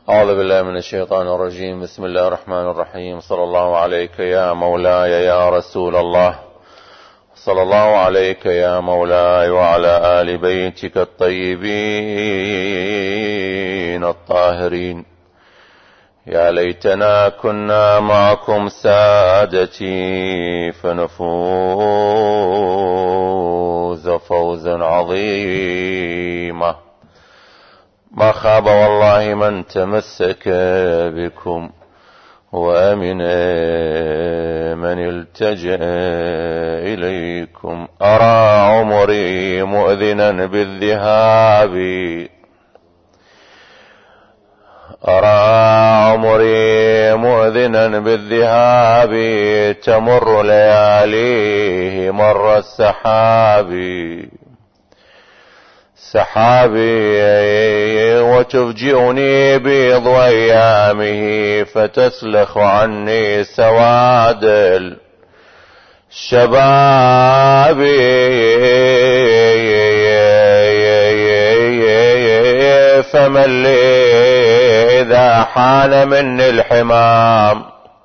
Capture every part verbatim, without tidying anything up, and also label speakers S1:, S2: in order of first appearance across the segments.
S1: أعوذ بالله من الشيطان الرجيم. بسم الله الرحمن الرحيم. صلى الله عليك يا مولاي يا رسول الله، صلى الله عليك يا مولاي وعلى آل بيتك الطيبين الطاهرين. يا ليتنا كنا معكم سادتي فنفوز فوزا عظيما. ما خاب والله من تمسك بكم، وأمن من التجأ إليكم. أرى عمري مؤذنا بالذهاب، أرى عمري مؤذنا بالذهاب. تمر لياليه مر السحاب، سحابي وتفجئني بيض أيامه، فتسلخ عني سواد الشباب. فمن لي إذا حان مني الحمام،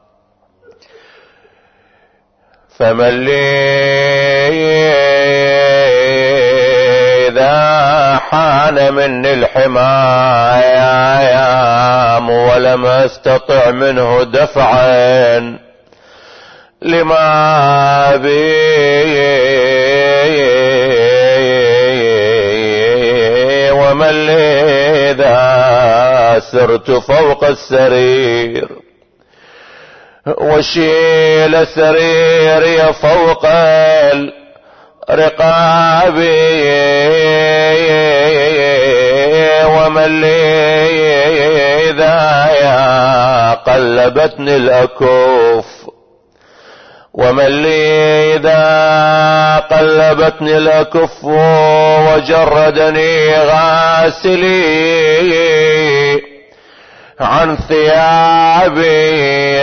S1: فمن لي إذا حان مني الحمام، ولم أستطع منه دفعا لما بي. ومن لي إذا سرت فوق السرير، وشيل سريري فوق رقابي. ومن لي إذا يا قلبتني الأكف، ومن لي إذا قلبتني الأكف وجردني غاسلي عن ثيابي.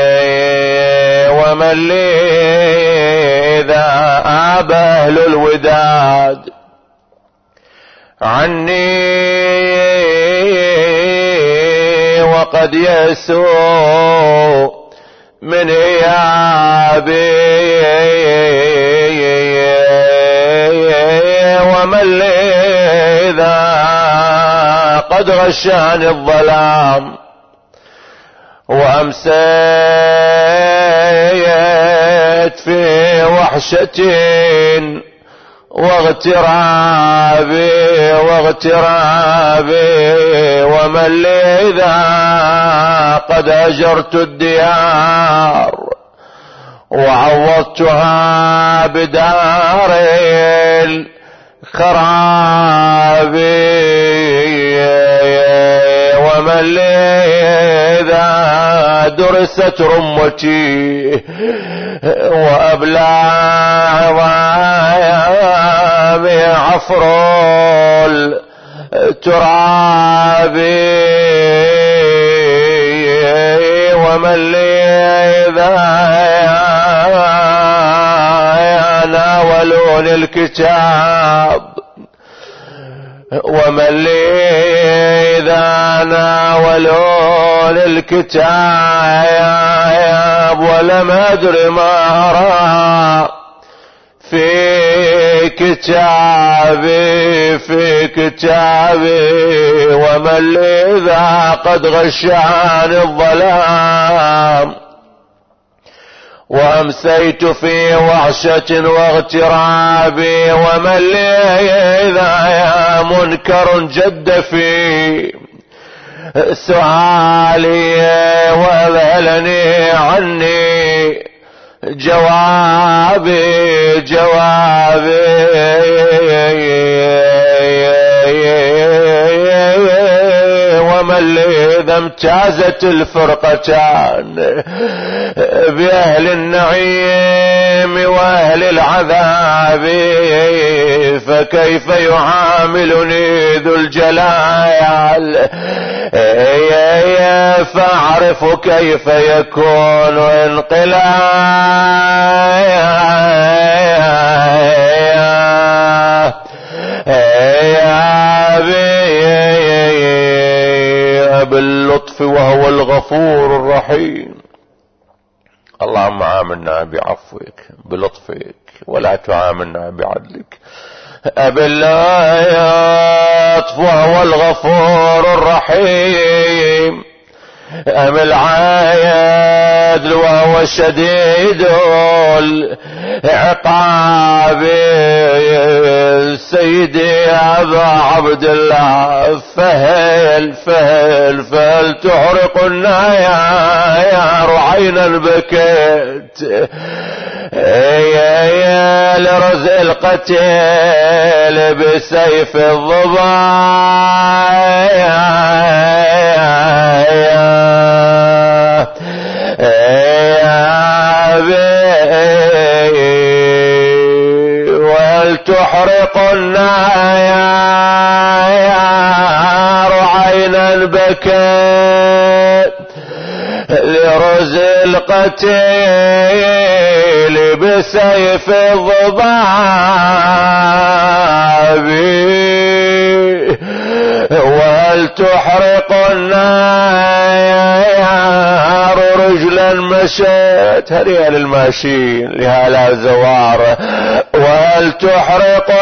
S1: ومن لي إذا آب أهل الوداد عني وقد يسوء من إيابي. ومن لي إذا قد غشاني الظلام وأمسيت في وحشة واغترابي واغترابي. ومن لي إذا قد أجرت الديار وعوضتها بدار الخراب. ومن لي إذا درست رمتي وأبلى عظامي عفر التراب. ومن لي إذا ناولوني الكتاب، ومن لي إذا ناولوني الكتاب ولم أدر ما أرى في كتابي في كتابي. ومن لي إذا قد غشاني الظلام وأمسيت في وحشة واغترابي. ومن لي إذا يا منكر جد في سؤالي وذلني عني جوابي جوابي. ومن لي إذا امتازت الفرقتان بأهل النعيم وأهل العذاب، فكيف يعاملني ذو الجلال؟ فأعرف كيف يكون انقلاب باللطف وهو الغفور الرحيم. اللهم عاملنا بعفوك بلطفك ولا تعاملنا بعدلك. باللطف وهو الغفور الرحيم. أم العادل وهو شديد العقاب. سيدي أبا عبد الله فهل فهل فهل تحرقنا يا رعينا بكيت يا يا لرزق القتيل بسيف الضباع يا يا ولتحرقنا يا يا رعينا البكاء لرزق القتيل بسيف الضباب. ولتحرق النار رجلا مشيت هريا للماشين لهلا زوار. ولتحرق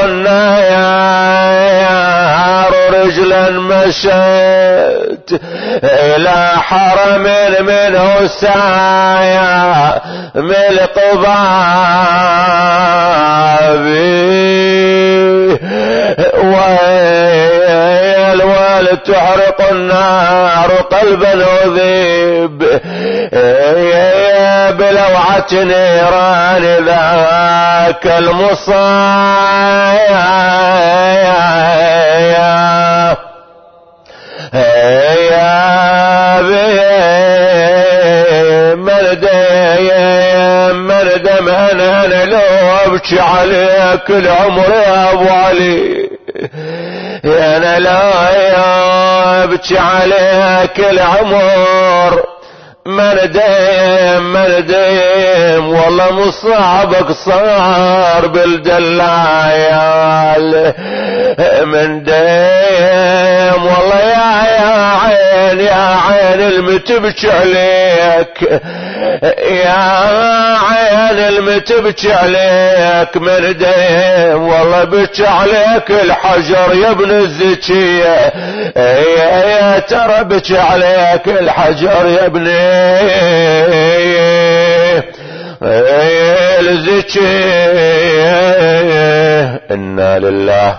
S1: النار رجلا مشيت إلى حرم منه سايا من قبابي. ولتحرق النار قلبا عذيب بلوعة نيران ذاك المصايا. يا مرد يا مرد انا انا لو ابكي عليك العمر يا ابو علي. انا لا ابكي عليك العمر مرديم مرديم والله مصابك صار بالدلايال من ديم والله يا يا عين يا عين المتبكي عليك يا عين المتبكي عليك من ديم والله بكي عليك الحجر يا ابن الزكية. يا يا ترى بكي عليك الحجر يا ابني الزكية. إنا لله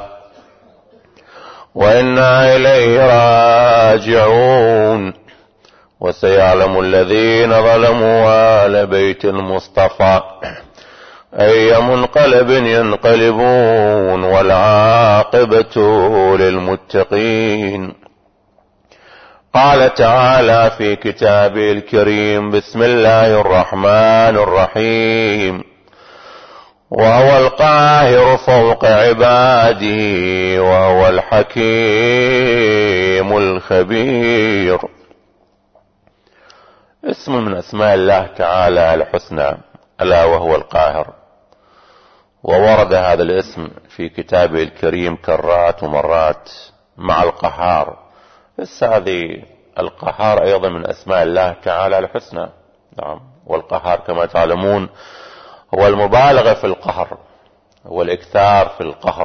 S1: وإنا إليه راجعون. وسيعلم الذين ظلموا آل بيت المصطفى أي منقلب ينقلبون والعاقبة للمتقين. قال تعالى في كتابه الكريم بسم الله الرحمن الرحيم وهو القاهر فوق عباده وهو الحكيم الخبير. اسم من اسماء الله تعالى الحسنى ألا وهو القاهر. وورد هذا الاسم في كتابه الكريم كرات ومرات مع القهار. بس هذه القهار أيضا من أسماء الله تعالى الحسنى. نعم. والقهار كما تعلمون هو المبالغة في القهر والإكثار في القهر.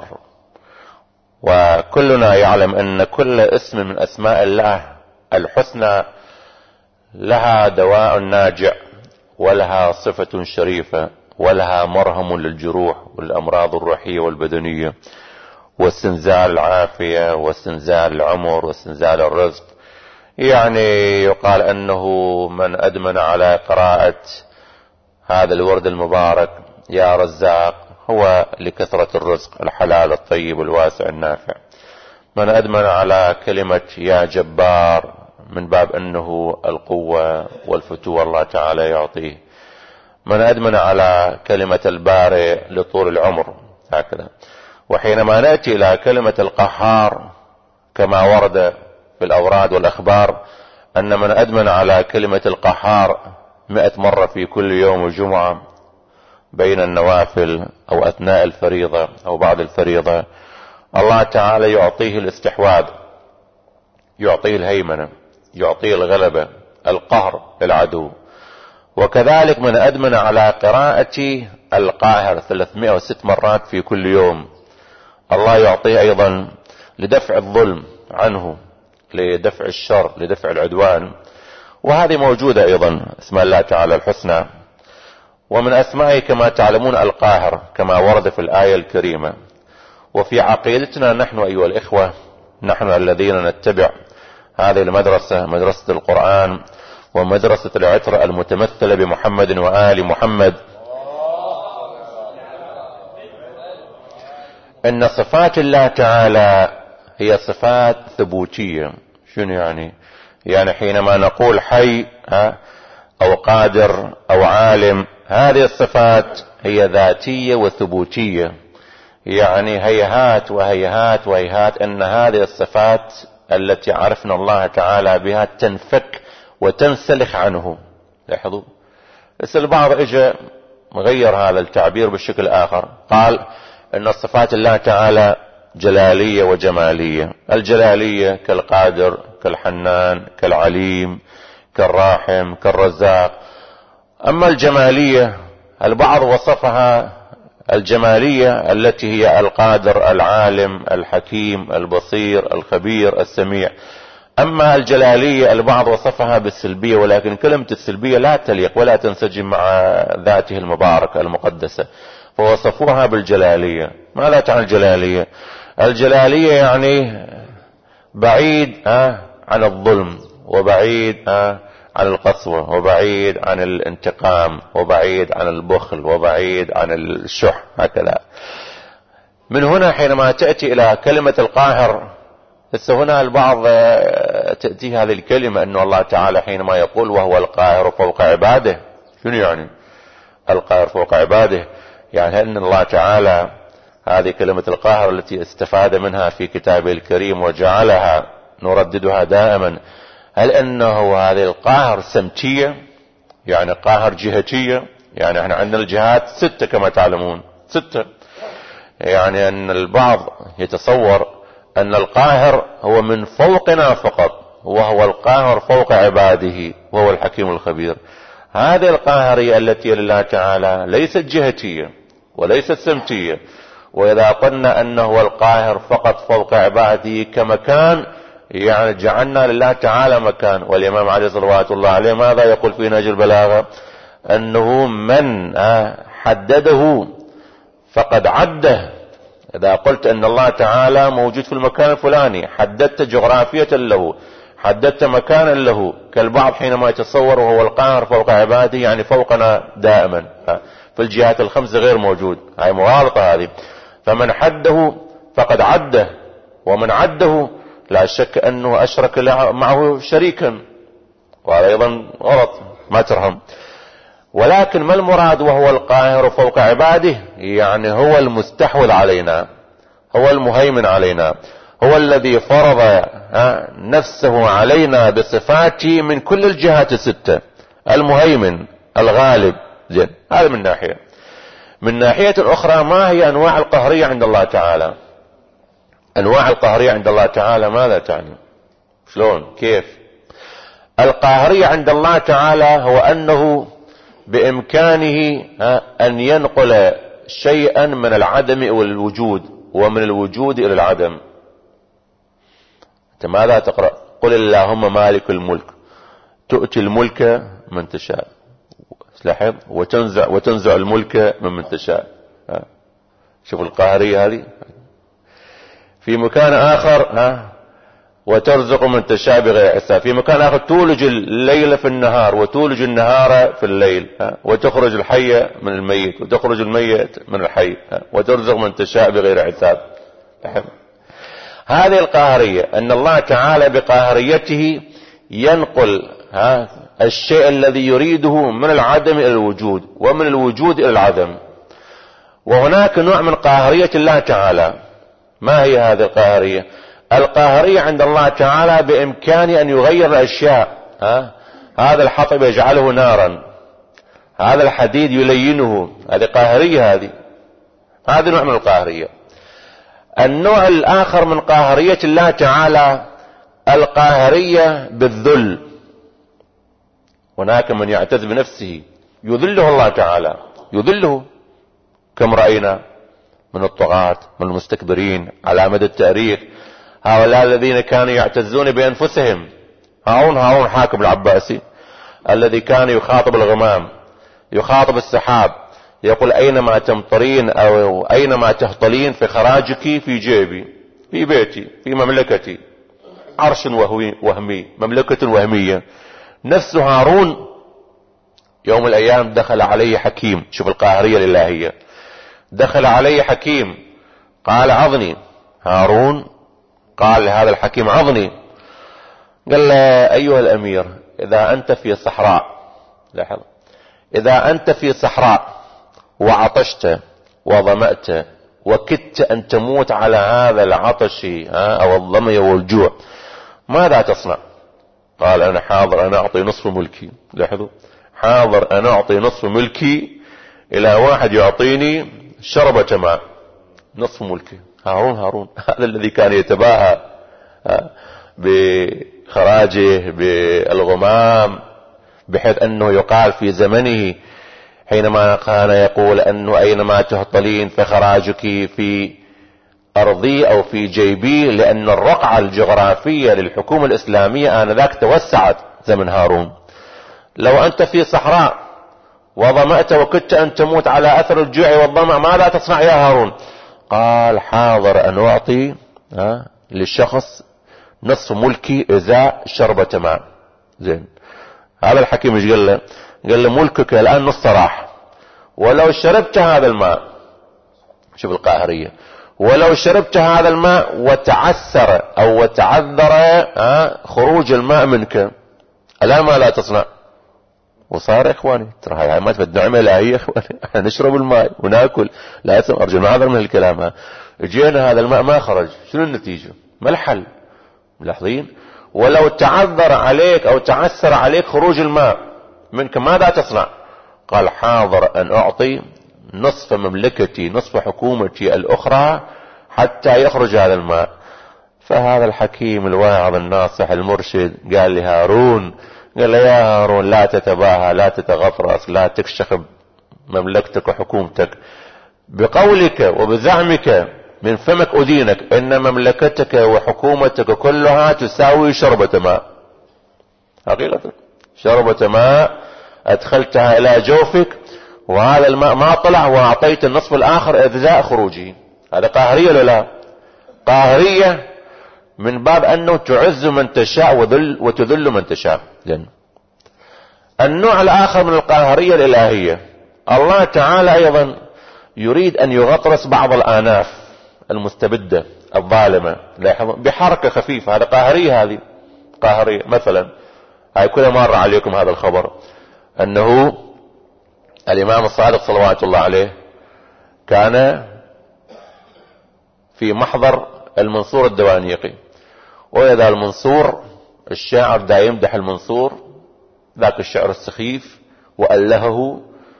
S1: وكلنا يعلم أن كل اسم من أسماء الله الحسنى لها دواء ناجع ولها صفة شريفة ولها مرهم للجروح والأمراض الروحية والبدنية واستنزال العافية واستنزال العمر واستنزال الرزق. يعني يقال أنه من أدمن على قراءة هذا الورد المبارك يا رزاق هو لكثرة الرزق الحلال الطيب الواسع النافع. من أدمن على كلمة يا جبار من باب أنه القوة والفتوى الله تعالى يعطيه. من أدمن على كلمة البارئ لطول العمر هكذا. وحينما نأتي إلى كلمة القهار كما ورد في الأوراد والأخبار أن من أدمن على كلمة القهار مئة مرة في كل يوم الجمعة بين النوافل أو أثناء الفريضة أو بعد الفريضة الله تعالى يعطيه الاستحواذ، يعطيه الهيمنة، يعطيه الغلبة القهر للعدو. وكذلك من أدمن على قراءة القاهر ثلاثمائة وست مرات في كل يوم، الله يعطيه أيضا لدفع الظلم عنه، لدفع الشر، لدفع العدوان. وهذه موجودة أيضا اسماء الله تعالى الحسنى. ومن أسمائه كما تعلمون القاهر كما ورد في الآية الكريمة. وفي عقيدتنا نحن أيها الإخوة، نحن الذين نتبع هذه المدرسة، مدرسة القرآن ومدرسة العترة المتمثلة بمحمد وآل محمد، إن صفات الله تعالى هي صفات ثبوتية. شنو يعني؟ يعني حينما نقول حي أو قادر أو عالم، هذه الصفات هي ذاتية وثبوتية. يعني هيهات وهيهات وهيهات أن هذه الصفات التي عرفنا الله تعالى بها تنفك وتنسلخ عنه. لاحظوا، بس البعض اجى مغير هذا التعبير بالشكل آخر، قال ان صفات الله تعالى جلالية وجمالية. الجلالية كالقادر، كالحنان، كالعليم، كالراحم، كالرزاق. اما الجمالية البعض وصفها الجمالية التي هي القادر، العالم، الحكيم، البصير، الخبير، السميع. اما الجلالية البعض وصفها بالسلبية، ولكن كلمة السلبية لا تليق ولا تنسجم مع ذاته المباركة المقدسة، فوصفوها بالجلالية. ماذا تعني الجلالية؟ الجلالية يعني بعيد عن الظلم، وبعيد عن القسوة، وبعيد عن الانتقام، وبعيد عن البخل، وبعيد عن الشح، هكذا. من هنا حينما تأتي إلى كلمة القاهر، لسه هنا البعض تأتي هذه الكلمة أن الله تعالى حينما يقول وهو القاهر فوق عباده. شنو يعني القاهر فوق عباده؟ يعني أن الله تعالى هذه كلمة القاهر التي استفاد منها في كتابه الكريم وجعلها نرددها دائما، هل أنه هذه القاهر سمتية؟ يعني قاهر جهتية؟ يعني احنا عندنا الجهات ستة كما تعلمون، ستة. يعني أن البعض يتصور أن القاهر هو من فوقنا فقط، وهو القاهر فوق عباده، وهو الحكيم الخبير. هذه القاهرية التي لله تعالى ليست جهتية وليست سمتية. وإذا قلنا أنه القاهر فقط فوق عباده كمكان، يعني جعلنا لله تعالى مكان. والإمام علي صلوات الله عليه ماذا يقول في نهج البلاغة؟ أنه من حدده فقد عده. إذا قلت أن الله تعالى موجود في المكان الفلاني، حددت جغرافية له، حددت مكانا له. كالبعض حينما يتصور وهو القاهر فوق عباده يعني فوقنا دائما، في الجهات الخمس غير موجود. هاي مغالطة هذه. فمن حده فقد عده، ومن عده لا شك أنه أشرك معه شريكا، وهذا أيضا غلط، ما ترهم. ولكن ما المراد وهو القاهر فوق عباده؟ يعني هو المستحوذ علينا، هو المهيمن علينا، هو الذي فرض نفسه علينا بصفاته من كل الجهات الستة. المهيمن، الغالب. زين، هذا من ناحية. من ناحية أخرى، ما هي أنواع القهرية عند الله تعالى؟ أنواع القهرية عند الله تعالى ماذا تعني؟ شلون؟ كيف؟ القهرية عند الله تعالى هو أنه بإمكانه أن ينقل شيئا من العدم إلى الوجود، ومن الوجود إلى العدم. أنت ماذا تقرأ؟ قل اللهم مالك الملك تؤتي الملك من تشاء، لاحظ، وتنزع, وتنزع الملك من من تشاء. شوف القهرية هذه. في مكان آخر ها وترزق من تشاء بغير حساب. في مكان آخر تولج الليل في النهار وتولج النهار في الليل، وتخرج الحي من الميت وتخرج الميت من الحي، وترزق من تشاء بغير حساب. هذه القهرية، أن الله تعالى بقهريته ينقل ها الشيء الذي يريده من العدم إلى الوجود، ومن الوجود إلى العدم. وهناك نوع من قهرية الله تعالى. ما هي هذه القهرية؟ القهرية عند الله تعالى بإمكانه أن يغير الأشياء. ها؟ هذا الحطب يجعله نارا، هذا الحديد يلينه. هذه قهرية. هذه هذا نوع من القهرية. النوع الآخر من قهرية الله تعالى القاهرية بالذل. هناك من يعتز بنفسه يذله الله تعالى، يذله، كم رأينا من الطغاة من المستكبرين على مدى التاريخ. هؤلاء الذين كانوا يعتزون بأنفسهم، هارون هارون حاكم العباسي الذي كان يخاطب الغمام، يخاطب السحاب، يقول أينما تمطرين أو أينما تهطلين فخراجك في جيبي، في بيتي، في مملكتي. عرش وهمي، مملكة وهمية. نفس هارون يوم من الأيام دخل عليه حكيم، شوف القاهرية الإلهية، دخل عليه حكيم قال عظني. هارون قال لهذا الحكيم عظني. قال له أيها الأمير، إذا أنت في صحراء، لاحظ، إذا أنت في صحراء وعطشت وظمأت وكدت أن تموت على هذا العطش أو الظمأ والجوع، ماذا تصنع؟ قال أنا حاضر أن أعطي نصف ملكي. لاحظوا، حاضر أن أعطي نصف ملكي إلى واحد يعطيني شربة ماء. نصف ملكي. هارون هارون هذا الذي كان يتباهى بخراجه بالغمام، بحيث أنه يقال في زمنه حينما كان يقول أنه أينما تهطلين فخراجك في أرضي أو في جيبي، لأن الرقعة الجغرافية للحكومة الإسلامية آنذاك توسعت زمن هارون. لو أنت في صحراء وظمأت وكدت أن تموت على أثر الجوع والظمأ، ماذا تصنع يا هارون؟ قال حاضر أن أعطي للشخص نصف ملكي إزاء شربة ماء. زين، هذا الحكيم ايش قال له؟ قال له ملكك الآن نص راح، ولو شربت هذا الماء، شوف القاهرية، ولو شربت هذا الماء وتعسر أو وتعذر خروج الماء منك، ألا ما لا تصنع؟ وصار يا إخواني ترى هاي ما تفد نعمة إلهية يا إخواني، احنا نشرب الماء وناكل، لا يسمع أرجو معذر من الكلام. جينا هذا الماء ما خرج، شنو النتيجة؟ ما الحل؟ ملاحظين؟ ولو تعذر عليك أو تعسر عليك خروج الماء منك، ماذا تصنع؟ قال حاضر أن أعطي نصف مملكتي، نصف حكومتي الأخرى حتى يخرج هذا الماء. فهذا الحكيم الواعظ الناصح المرشد قال لهارون، قال له يا هارون لا تتباهى، لا تتغطرس، لا تكشخ مملكتك وحكومتك. بقولك وبزعمك من فمك أدينك إن مملكتك وحكومتك كلها تساوي شربة ماء. حقيقة شربة ماء أدخلتها إلى جوفك، وهذا الماء ما طلع، وأعطيت النصف الآخر إجزاء خروجه. هذا قاهرية ولا لا؟ قاهرية من باب أنه تعز من تشاء وذل وتذل من تشاء. لأنه النوع الآخر من القاهرية الإلهية، الله تعالى أيضا يريد أن يغطرس بعض الآناف المستبدة الظالمة بحركة خفيفة. هذا قاهرية، هذه قاهرية. مثلا هاي كل مرة عليكم هذا الخبر، أنه الإمام الصادق صلوات الله عليه كان في محضر المنصور الدوانيقي، وإذا المنصور الشاعر دا يمدح المنصور ذاك الشعر السخيف وألهه،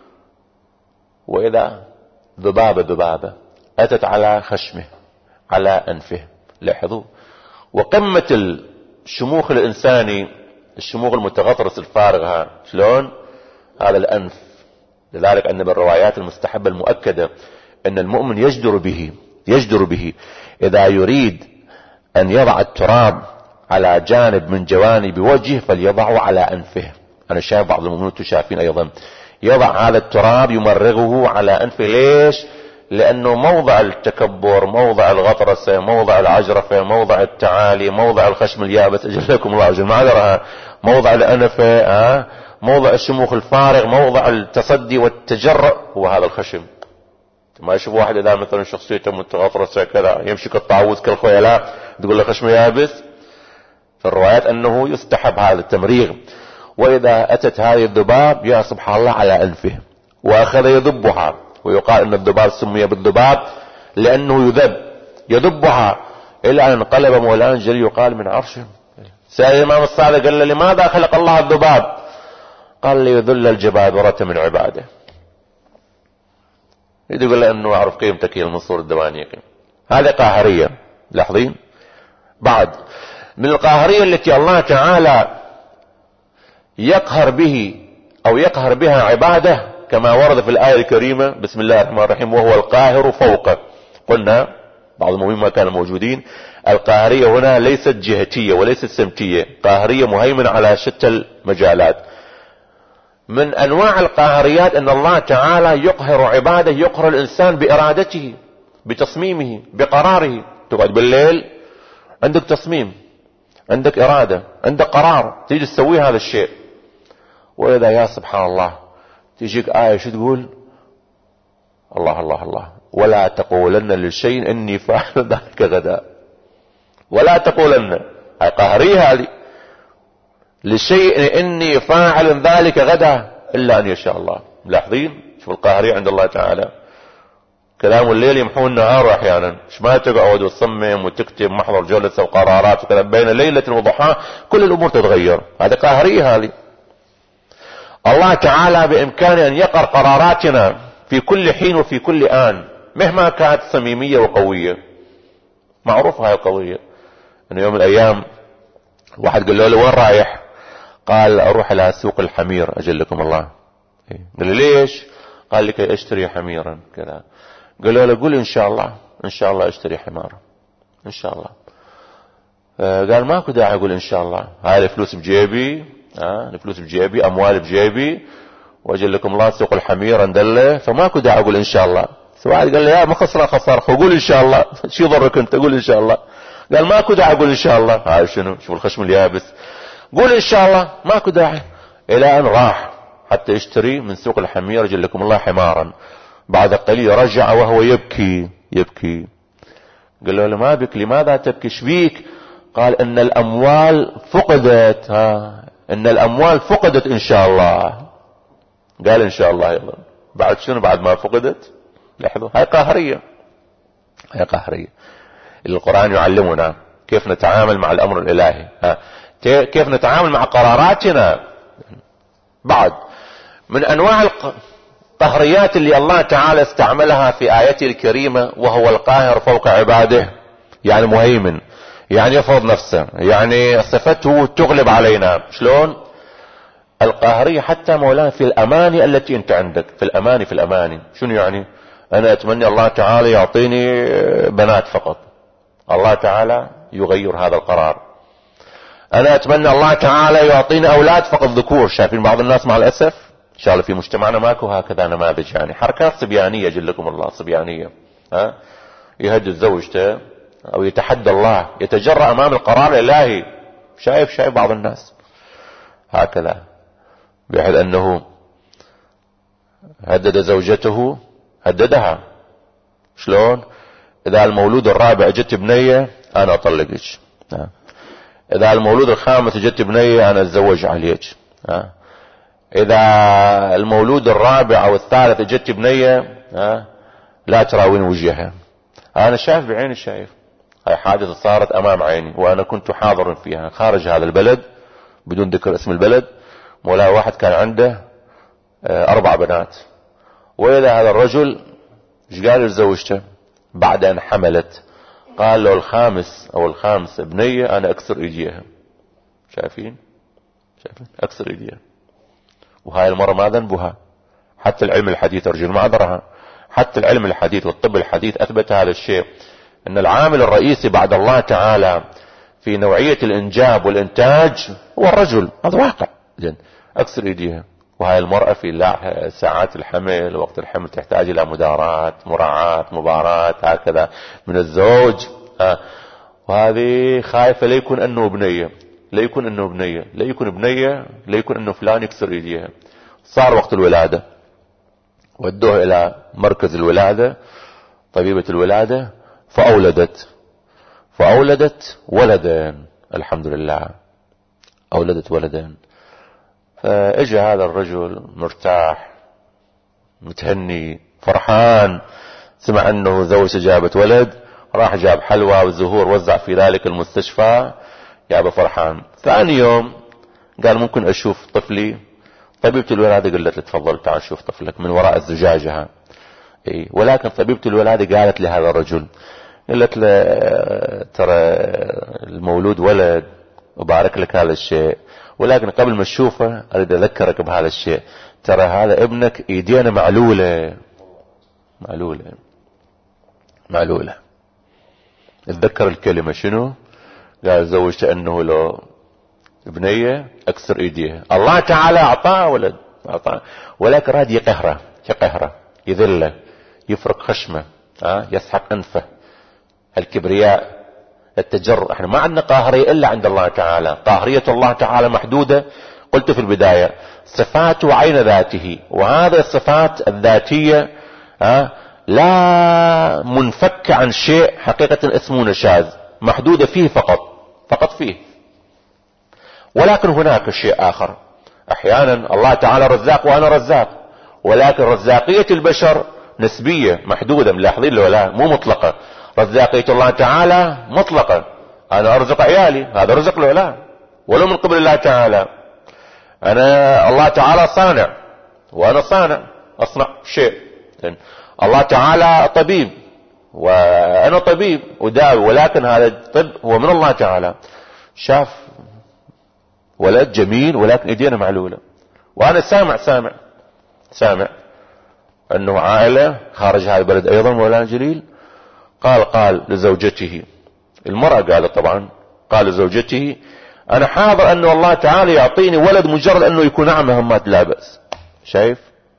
S1: وإذا ذبابة ذبابة أتت على خشمه على أنفه. لاحظوا، وقمة الشموخ الإنساني، الشموخ المتغطرس الفارغة، شلون؟ هذا الأنف. لذلك أن بالروايات المستحبة المؤكدة أن المؤمن يجدر به يجدر به إذا يريد أن يضع التراب على جانب من جوانب وجهه فليضعه على أنفه. أنا شايف بعض المؤمنين تشافين أيضا يضع هذا التراب يمرغه على أنفه. ليش؟ لأنه موضع التكبر، موضع الغطرسة، موضع العجرفة، موضع التعالي، موضع الخشم اليابس، أجلكم الله أجل معذرة، موضع الأنفة، ها موضع الشموخ الفارغ، موضع التصدي والتجرؤ هو هذا الخشم. ما يشوف واحد إذا مثلا شخصيته متغطرسة كذا يمشي كالطاووس كالخيلاء تقول له خشمه يابس. في الروايات أنه يستحب هذا التمريغ. وإذا أتت هذه الذباب يا سبحان الله على أنفه وأخذ يذبها، ويقال أن الذباب سمي بالذباب لأنه يذب يذبها إلى أن انقلب مولانا الجليل يقال من عرشه. سأل الإمام الصادق قال له لماذا خلق الله الذباب؟ قال ليذل الجبابرة من عباده. يقول له أنه أعرف قيمتك يا المنصور الدوانيقي. هذه قاهرية. لاحظين بعد من القاهرية التي الله تعالى يقهر به أو يقهر بها عباده كما ورد في الآية الكريمة بسم الله الرحمن الرحيم وهو القاهر فوق. قلنا بعض المؤمنين ما كانوا موجودين، القاهرية هنا ليست جهتية وليست سمتية، قاهرية مهيمن على شتى المجالات. من أنواع القاهريات أن الله تعالى يقهر عباده، يقهر الإنسان بإرادته بتصميمه بقراره. تقعد بالليل عندك تصميم، عندك إرادة، عندك قرار، تيجي تسوي هذا الشيء، وإذا يا سبحان الله تيجيك آية شو تقول؟ الله الله الله ولا تقولن لشيء إني فاعل ذلك غدا. ولا تقولن، هاي قهرية هذه، لشيء إني فاعل ذلك غدا إلا أن يشاء الله. ملاحظين شوف القهرية عند الله تعالى، كلام الليل يمحون النهار أحيانا. مش ما تقعد وتصمم وتكتب محضر جلسة وقرارات وكلام بين ليلة وضحاها كل الأمور تتغير، هذه قهرية. هذه الله تعالى بإمكانه أن يقر قراراتنا في كل حين وفي كل آن مهما كانت صميمية وقوية. معروفة هاي قوية. أن يوم من الأيام واحد قال له وين رايح؟ قال أروح إلى سوق الحمير أجلكم الله. قال له ليش؟ قال لكي أشتري حميرا كذا. قال له قل إن شاء الله، إن شاء الله أشتري حمارا إن شاء الله. قال ماكو داعي أقول إن شاء الله، هاي الفلوس بجيبي، ها الفلوس بجيبي، أموال بجيبي، وأجلكم الله سوق الحمير اندله، فماكو داعي أقول إن شاء الله. سواء قال له يا ما خسر خسر، قول إن شاء الله، شو يضرك أنت قول إن شاء الله. قال ماكو داعي أقول إن شاء الله. هاي شنو؟ شوف الخشم اليابس، قول إن شاء الله ماكو داعي. إلى أن راح حتى يشتري من سوق الحمير أجلكم الله حمارا. بعد قليل رجع وهو يبكي يبكي. قال له ما بك، لماذا تبكي، شبيك؟ قال ان الاموال فقدت، ها ان الاموال فقدت ان شاء الله. قال ان شاء الله ايضا بعد شنو؟ بعد ما فقدت. لاحظوا هاي قهرية، هاي قهرية. القرآن يعلمنا كيف نتعامل مع الامر الالهي، ها كيف نتعامل مع قراراتنا. بعد من انواع الق... القهريات اللي الله تعالى استعملها في آيته الكريمة وهو القاهر فوق عباده، يعني مهيمن، يعني يفرض نفسه، يعني صفته تغلب علينا. شلون؟ القاهرية حتى مولانا في الأماني التي أنت عندك، في الأماني في الأماني شنو يعني؟ أنا أتمنى الله تعالى يعطيني بنات فقط، الله تعالى يغير هذا القرار. أنا أتمنى الله تعالى يعطيني أولاد فقط ذكور. شايفين بعض الناس مع الأسف ان شاء الله في مجتمعنا ماكو هكذا نماذج، يعني حركات صبيانية جلكم الله، صبيانية، ها يهدد زوجته او يتحدى الله، يتجرأ امام القرار الالهي. شايف شايف بعض الناس هكذا، بحيث انه هدد زوجته، هددها شلون؟ اذا المولود الرابع جت بنية انا اطلقك، اذا المولود الخامس جت بنية انا اتزوج عليك، ها اذا المولود الرابع او الثالث جت بنية ها لا تراوين وجهها. انا شايف بعيني، شايف هاي حادثة صارت امام عيني وانا كنت حاضر فيها خارج هذا البلد بدون ذكر اسم البلد. مولا واحد كان عنده اربع بنات، واذا هذا الرجل ايش قال لزوجته بعد ان حملت؟ قال له الخامس او الخامس بنية انا اكسر ايديها. شايفين شايفين اكسر ايديها. وهاي المرة ما ذنبها، حتى العلم الحديث ارجو ما عذرها، حتى العلم الحديث والطب الحديث اثبت هذا الشيء، ان العامل الرئيسي بعد الله تعالى في نوعية الانجاب والانتاج هو الرجل. هذا واقع. زين اكسر ايديها. وهاي المرأة في ساعات الحمل ووقت الحمل تحتاج الى مداراة، مراعاة، مباراة هكذا من الزوج، ها. وهذه خايفة لا يكون انه بنية، لا يكون انه بنية، لا يكون بنية، لا يكون انه فلان يكسر ايديها. صار وقت الولادة، ودوه الى مركز الولادة، طبيبة الولادة، فاولدت فاولدت ولدين، الحمد لله اولدت ولدين. فاجى هذا الرجل مرتاح متهني فرحان، سمع انه زوجته جابت ولد، راح جاب حلوى وزهور وزع في ذلك المستشفى، يا فرحان. ثاني يوم قال ممكن اشوف طفلي؟ طبيبة الولادة قالت له تفضل تعال شوف طفلك من وراء الزجاجة. اي ولكن طبيبة الولادة قالت لهذا الرجل قلت له ترى المولود ولد وبارك لك هذا الشيء، ولكن قبل ما تشوفه اريد اذكرك بهذا الشيء، ترى هذا ابنك ايدينا معلولة معلولة معلولة. اتذكر الكلمة شنو؟ قال زوجت انه لو ابنية اكسر ايديها. الله تعالى اعطاه ولد، اعطاه، ولكن راد يقهره يقهره يذله يفرق خشمه، ها يسحق انفه. الكبرياء التجرؤ، احنا ما عندنا قاهرية الا عند الله تعالى. قاهرية الله تعالى محدودة، قلت في البداية صفات عين ذاته، وهذه الصفات الذاتية ها لا منفك عن شيء حقيقة اسمه نشاز، محدودة فيه فقط فقط فيه. ولكن هناك شيء آخر، احيانا الله تعالى رزاق وانا رزاق، ولكن رزاقية البشر نسبية محدودة، ملاحظين له لا؟ مو مطلقة. رزاقية الله تعالى مطلقة، انا ارزق عيالي هذا رزق له لا، ولو من قبل الله تعالى. انا الله تعالى صانع وانا صانع اصنع شيء. الله تعالى طبيب وانا طبيب وداوي، ولكن هذا الطب هو من الله تعالى. شاف ولد جميل ولكن ايدينا معلولة، وانا سامع سامع سامع انه عائلة خارج هذا البلد ايضا مولانا جليل قال قال لزوجته، المرأة قالت طبعا، قال لزوجته انا حاضر انه الله تعالى يعطيني ولد مجرد انه يكون اعمى همات لا بأس. شايف؟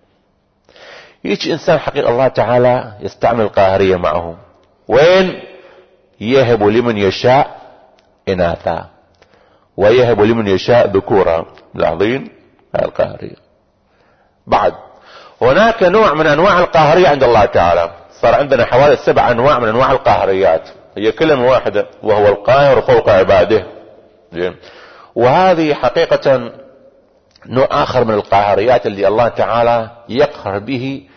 S1: هيك انسان حقيقة الله تعالى يستعمل القاهرية معه. وين؟ يهب لمن يشاء اناثا ويهب لمن يشاء ذكورا. لاحظين هاي القاهرية. بعد هناك نوع من انواع القاهرية عند الله تعالى، صار عندنا حوالي سبع انواع من انواع القاهريات، هي كلمة واحدة، وهو القاهر فوق عباده. وهذه حقيقة نوع اخر من القاهريات اللي الله تعالى يقهر به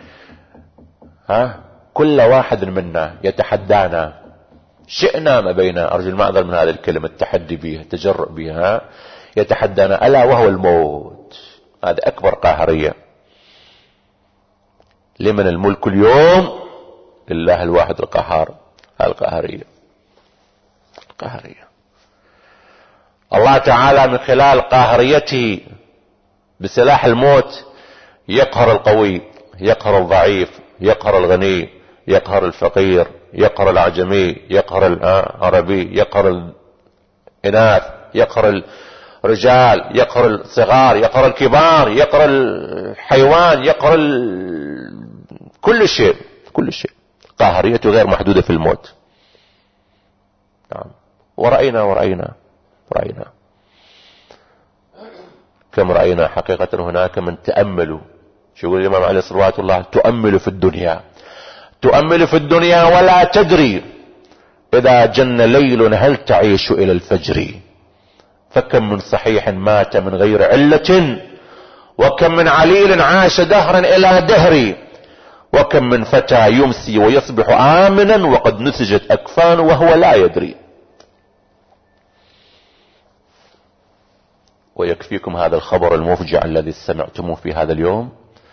S1: ها كل واحد منا، يتحدانا شئنا ما بينا، ارجو المعذرة من هذه الكلمة، التحدي بها التجرؤ بها، يتحدانا الا وهو الموت. هذا اكبر قاهرية. لمن الملك اليوم؟ لله الواحد القهار. القهرية القهرية الله تعالى من خلال قاهريته بسلاح الموت يقهر القوي، يقهر الضعيف، يقهر الغني، يقهر الفقير، يقهر العجمي، يقهر العربي، يقهر الإناث، يقهر الرجال، يقهر الصغار، يقهر الكبار، يقهر الحيوان، يقهر ال... كل شيء كل شيء. قاهريته غير محدودة في الموت. نعم. ورأينا ورأينا رأينا كم رأينا حقيقة هناك من تأملوا. شو يقول الإمام عليه صلوات الله؟ تؤمل في الدنيا تؤمل في الدنيا ولا تدري إذا جن ليل هل تعيش إلى الفجر. فكم من صحيح مات من غير علة، وكم من عليل عاش دهرا إلى دهر، وكم من فتى يمسي ويصبح آمنا وقد نسجت أكفانه وهو لا يدري. ويكفيكم هذا الخبر المفجع الذي سمعتموه في هذا اليوم،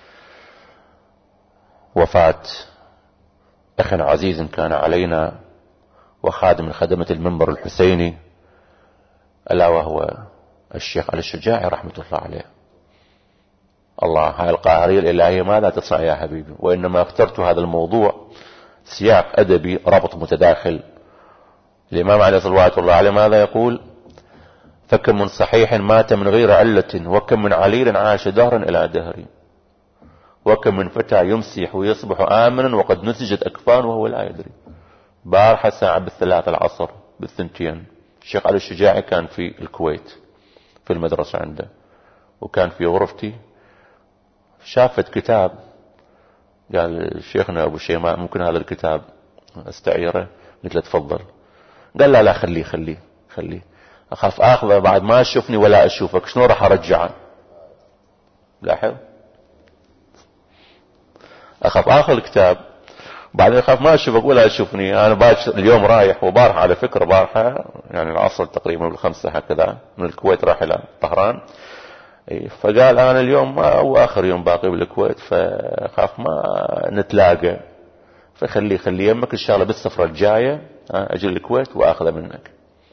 S1: وفاة أخ عزيز كان علينا وخادم من خدمة المنبر الحسيني، ألا وهو الشيخ علي الشجاعي رحمة الله عليه. الله، هاي القاهرية الإلهية ماذا تصنع يا حبيبي؟ وإنما اخترت هذا الموضوع سياق أدبي ربط متداخل. الإمام عليه صلوات الله عليه ماذا يقول؟ فكم من صحيح مات من غير علة، وكم من عليل عاش دهرا إلى دهر، وكم من فتى يمسح ويصبح آمنا وقد نسجت أكفانه وهو لا يدري. بارحة ساعة بالثلاثة العصر بالثنتين الشيخ علي الشجاعي كان في الكويت في المدرسة عنده، وكان في غرفتي، شافت كتاب، قال شيخنا أبو شيماء ممكن هذا الكتاب استعيره؟ قلت له تفضل. قال لا لا خليه خليه خليه أخاف أخذه بعد ما أشوفني ولا أشوفك، شنو راح أرجعه؟ لاحظ، أخاف أخذ الكتاب بعدين أخاف ما أشوفك ولا أشوفني. أنا باكر اليوم رايح، وبارحة على فكرة بارحة يعني العصر تقريبا بالخمسة هكذا من الكويت راح إلى طهران، فقال أنا اليوم ما هو آخر يوم باقي بالكويت، فأخاف ما نتلاقى، فخليه خليه يمك إن شاء الله بالسفرة الجاية أجي الكويت وأخذه منك.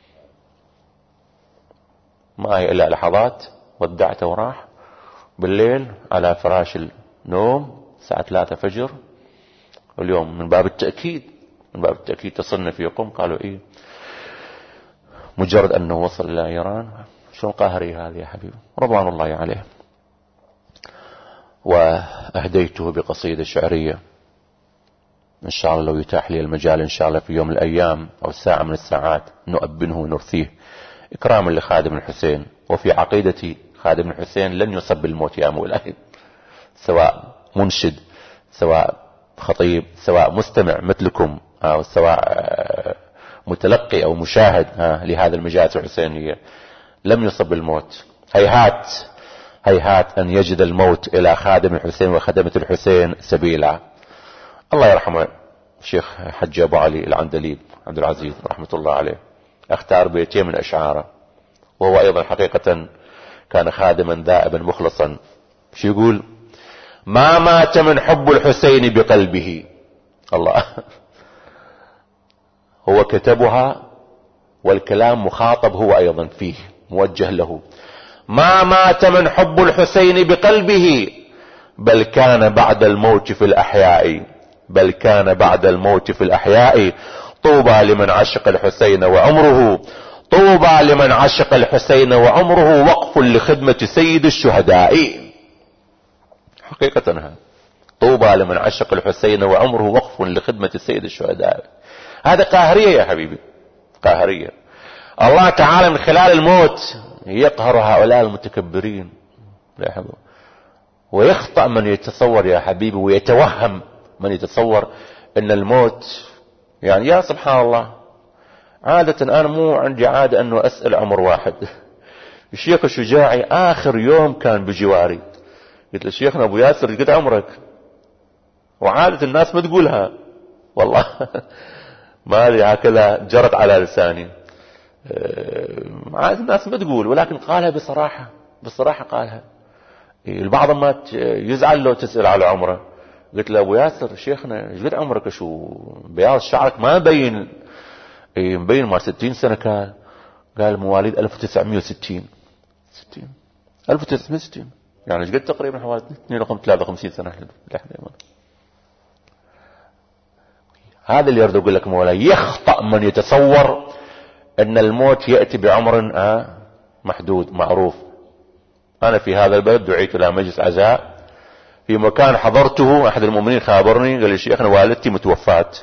S1: ما هي إلا لحظات، ودعته وراح. بالليل على فراش النوم الساعة ثلاثة فجر، واليوم من باب التأكيد من باب التأكيد تصلنا في قم، قالوا إيه مجرد أنه وصل إلى إيران. شو القاهري هذه يا حبيبي، رضوان الله عليه. وأهديته بقصيدة شعرية إن شاء الله لو يتاح لي المجال إن شاء الله في يوم من الأيام أو ساعة من الساعات نؤبنه ونرثيه إكراما لخادم الحسين. وفي عقيدتي خادم الحسين لن يصب بالموت يا مولاي، سواء منشد سواء خطيب سواء مستمع مثلكم أو سواء متلقي أو مشاهد لهذا المجالس الحسينية، لم يصب بالموت. هيهات هيهات أن يجد الموت إلى خادم الحسين وخدمة الحسين سبيلا. الله يرحمه الشيخ حج أبو علي العندليب عبد العزيز رحمة الله عليه، اختار بيتين من أشعاره، وهو أيضا حقيقة كان خادما ذائبا مخلصا. شو يقول؟ ما مات من حب الحسين بقلبه. الله هو كتبها والكلام مخاطب هو أيضا فيه موجه له. ما مات من حب الحسين بقلبه بل كان بعد الموت في الأحياء بل كان بعد الموت في الأحياء طوبى لمن عشق الحسين وعمره طوبى لمن عشق الحسين وعمره وقف لخدمة سيد الشهداء. حقيقة هذا طوبى لمن عشق الحسين وعمره وقف لخدمة سيد الشهداء. هذا قاهرية يا حبيبي، قاهرية. الله تعالى من خلال الموت يقهر هؤلاء المتكبرين. لاحظوا، ويخطأ من يتصور يا حبيبي ويتوهم من يتصور ان الموت يعني يا سبحان الله. عادة انا مو عندي عادة انه اسأل عمر واحد. الشيخ الشجاعي اخر يوم كان بجواري، قلت له شيخنا ابو ياسر قد عمرك؟ وعادة الناس ما تقولها والله ما ادري هكذا جرت على لساني. عادة الناس ما تقول، ولكن قالها بصراحة بصراحة قالها. البعض ما يزعل لو تسأل على عمره. قلت له ابو ياسر شيخنا ايش قد عمرك؟ شو بياض شعرك ما مبين مبين ما ستين سنة كان. قال مواليد ألف وتسعمائة وستين ستين ألف وتسعمائة وستين يعني ايش قد تقريبا حوالي ثلاثة وخمسين سنة. هذا اللي يريد اقول لك مولاي، يخطأ من يتصور ان الموت يأتي بعمر آه محدود معروف. انا في هذا البلد دعيت الى مجلس عزاء في مكان حضرته، احد المؤمنين خابرني قال لي شيخنا والدتي متوفات.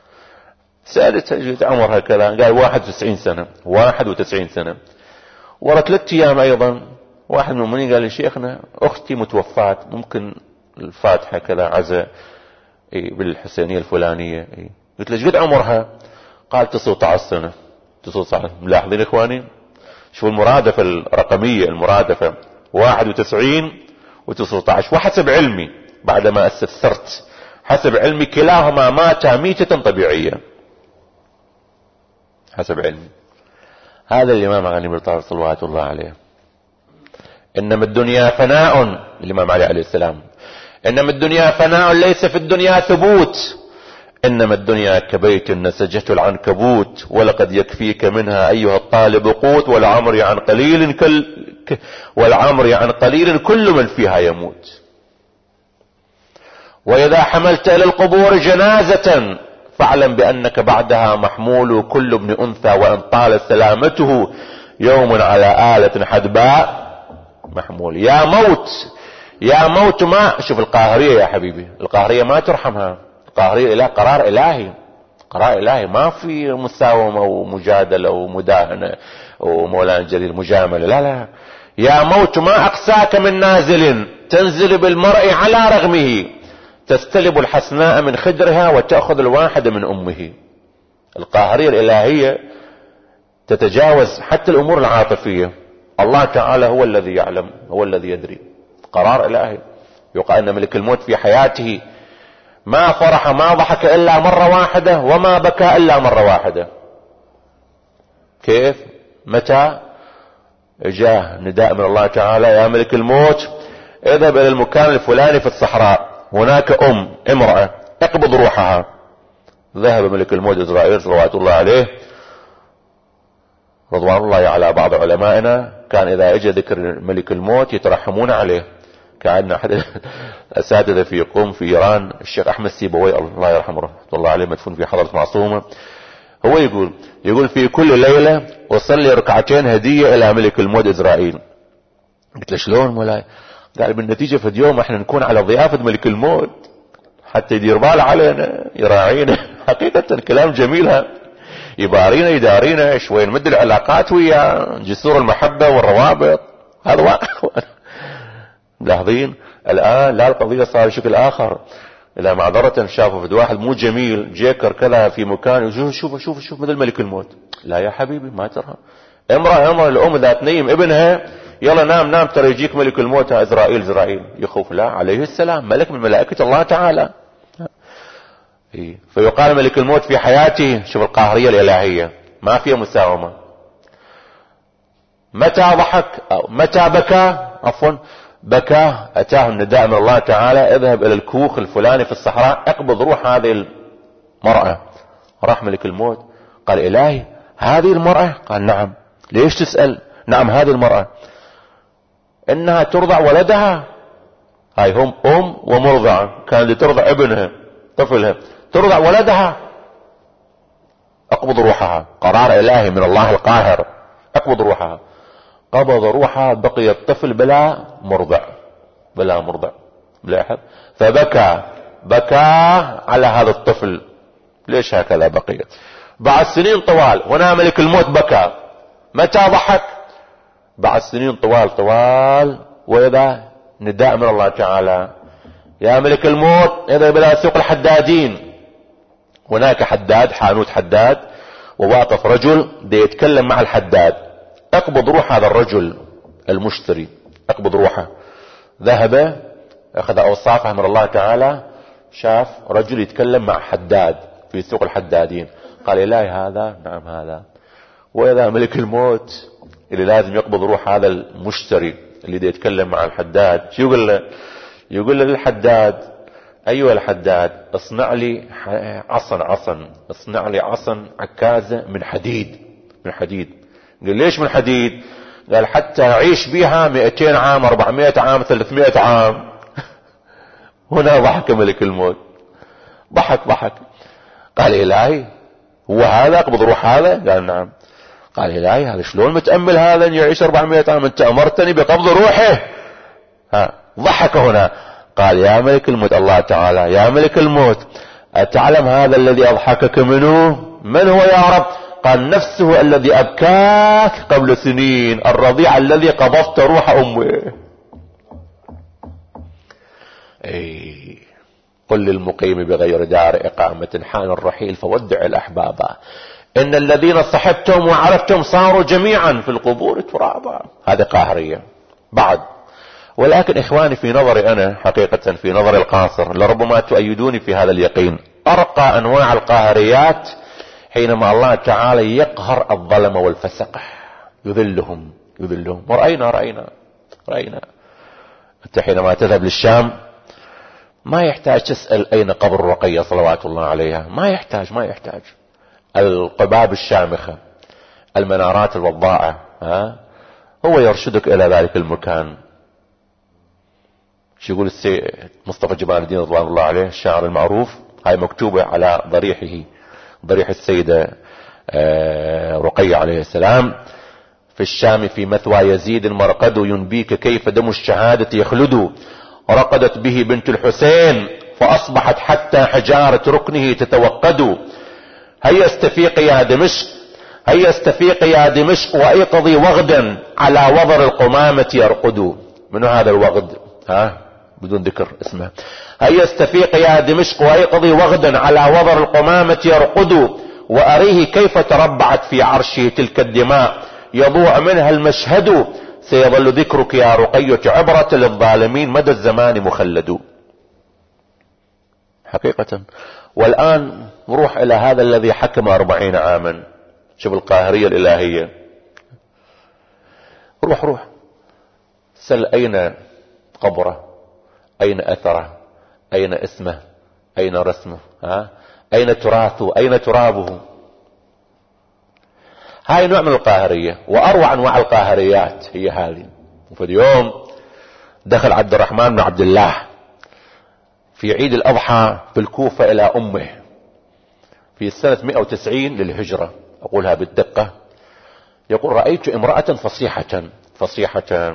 S1: سألت عمرها كذا، قال واحد وتسعين سنة واحد وتسعين سنة. ورا ثلاثة ايام ايضا واحد من المؤمنين قال لي شيخنا اختي متوفات، ممكن الفاتحة كذا عزاء بالحسينية الفلانية. قلت له ايش قد عمرها؟ قال تسعة عشر سنة. تسعة عشر ملاحظين اخواني شوفوا المرادفة الرقمية، المرادفة واحد وتسعين وتسعة عشر. وحسب علمي بعدما استفسرت حسب علمي كلاهما ماتا ميتة طبيعية حسب علمي. هذا الامام علي بن طارق صلوات الله عليه. انما الدنيا فناء، الامام علي عليه السلام، انما الدنيا فناء ليس في الدنيا ثبوت. انما الدنيا كبيت نسجته العنكبوت ولقد يكفيك منها ايها الطالب قوت والعمر عن قليل كل والعمر عن قليل كل من فيها يموت. واذا حملت الى القبور جنازة فاعلم بانك بعدها محمول كل ابن انثى وان طال سلامته يوم على آلة حدباء محمول. يا موت يا موت ما شوف القاهرية يا حبيبي، القاهرية ما ترحمها. القاهرية إله قرار إلهي، قرار إلهي، ما في مساومة ومجادلة ومداهنة ومولانا الجليل مجاملة. لا لا. يا موت ما أقساك من نازل تنزل بالمرء على رغمه تستلب الحسناء من خدرها وتأخذ الواحد من أمه. القاهرية الإلهية تتجاوز حتى الأمور العاطفية. الله تعالى هو الذي يعلم، هو الذي يدري. قرار إلهي. يقال أن ملك الموت في حياته ما فرح ما ضحك إلا مرة واحدة وما بكى إلا مرة واحدة. كيف؟ متى؟ جاء نداء من الله تعالى يا ملك الموت اذهب إلى المكان الفلاني في الصحراء، هناك أم امرأة اقبض روحها. ذهب ملك الموت إسرائيل صلوات الله عليه رضوان الله على بعض علمائنا، كان إذا اجى ذكر ملك الموت يترحمون عليه. كان أحد الأساتذة في قم في إيران الشيخ أحمد سيبوي الله يرحمه رحمة الله عليه مدفون في حضرة معصومة، هو يقول يقول في كل ليلة أصلي ركعتين هدية إلى ملك الموت إسرائيل. قلت له شلون مولاي؟ قال بالنتيجة في اليوم احنا نكون على ضيافة ملك الموت حتى يدير باله علينا يراعينا. حقيقة كلام جميل، يبارينا يدارينا شوي، نمد العلاقات ويا جسور المحبة والروابط. هذا واحد ملاحظين الآن لا القضية صار بشكل آخر. إذا معذرة شافوا في واحد مو جميل جيكر كذا في مكان، شوف شوف شوف شوف مثل ملك الموت. لا يا حبيبي ما ترى. امرأة امرأة الأم إذا تنيم ابنها يلا نام نام ترى يجيك ملك الموت إسرائيل إسرائيل يخوف. لا عليه السلام ملك من ملائكة الله تعالى. فيقال ملك الموت في حياته، شوف القاهرية الإلهية ما فيها مساومة. متى ضحك أو متى بكى عفوا بكى أتاه النداء من الله تعالى اذهب إلى الكوخ الفلاني في الصحراء اقبض روح هذه المرأة. راح ملك الموت قال إلهي هذه المرأة؟ قال نعم. ليش تسأل؟ نعم هذه المرأة إنها ترضع ولدها. هاي هم أم ومرضعة كانت ترضع ابنها طفلها، ترضع ولدها. اقبض روحها، قرار إلهي من الله القاهر، اقبض روحها. قبض روحها بقي الطفل بلا مرضع بلا مرضع لاحظ. فبكى بكى على هذا الطفل. ليش هكذا بقي؟ بعد سنين طوال هنا ملك الموت بكى. متى ضحك؟ بعد سنين طوال طوال وإذا نداء من الله تعالى يا ملك الموت اذهب الى سوق الحدادين. هناك حداد حانوت حداد وواقف رجل دي يتكلم مع الحداد، اقبض روح هذا الرجل المشتري، اقبض روحه. ذهب اخذ اوصافه من الله تعالى، شاف رجل يتكلم مع حداد في سوق الحدادين. قال إلهي هذا؟ نعم هذا. وإذا ملك الموت اللي لازم يقبض روح هذا المشتري اللي دي يتكلم مع الحداد شو يقول له؟ يقول له للحداد ايها الحداد اصنع لي عصا عصا اصنع لي عصا عكازة من حديد من حديد. قال ليش من حديد؟ قال حتى اعيش بها مئتين عام اربعمائة عام ثلاثمائة عام. هنا ضحك ملك الموت، ضحك ضحك. قال إلهي هو هذا اقبض روح هذا؟ قال نعم. قال إلهي هذا شلون متأمل هذا ان يعيش اربعمائة عام؟ انت امرتني بقبض روحه. ها ضحك هنا. قال يا ملك الموت الله تعالى يا ملك الموت أتعلم هذا الذي أضحكك منه من هو يا رب؟ قال نفسه الذي أبكاك قبل سنين، الرضيع الذي قبضت روح أمه. أي قل للمقيم بغير دار إقامة حان الرحيل فودع الأحباب إن الذين صحبتهم وعرفتهم صاروا جميعا في القبور ترابا. هذه قاهرية بعد. ولكن إخواني في نظري أنا حقيقة في نظري القاصر لربما تؤيدوني في هذا اليقين، أرقى أنواع القاهريات حينما الله تعالى يقهر الظلم والفسق يذلهم يذلهم. ورأينا رأينا رأينا أنت حينما تذهب للشام ما يحتاج تسأل أين قبر رقية صلوات الله عليها، ما يحتاج ما يحتاج القباب الشامخة المنارات الوضاءة، ها هو يرشدك إلى ذلك المكان. شو يقول السيد مصطفى جمال الدين رضوان الله عليه الشاعر المعروف، هاي مكتوبة على ضريحه ضريح السيدة رقية عليه السلام: في الشام في مثوى يزيد مرقد ينبيك كيف دم الشهادة يخلد، رقدت به بنت الحسين فأصبحت حتى حجارة ركنه تتوقد. هيا استفيق يا دمشق هيا استفيق يا دمشق وأيقظي وغدا على وضر القمامة يرقد. من هذا الوغد؟ ها بدون ذكر اسمه. هيا استفيق يا دمشق وأيقظي وغدا على وضر القمامة يرقد، وأريه كيف تربعت في عرشه تلك الدماء يضوع منها المشهد، سيظل ذكرك يا رقية عبرة للظالمين مدى الزمان مخلد. حقيقة. والآن نروح إلى هذا الذي حكم أربعين عاما. شوف القاهرية الإلهية. روح روح سل أين قبره، أين أثره، أين اسمه، أين رسمه، ها أين تراثه؟ أين ترابه؟ هاي نوع من القاهرية، وأروع أنواع القاهريات هي هذه. وفي اليوم دخل عبد الرحمن بن عبد الله في عيد الأضحى في الكوفة إلى أمه في سنة مئة وتسعين للهجرة، أقولها بالدقة. يقول: رأيت امرأة فصيحة فصيحة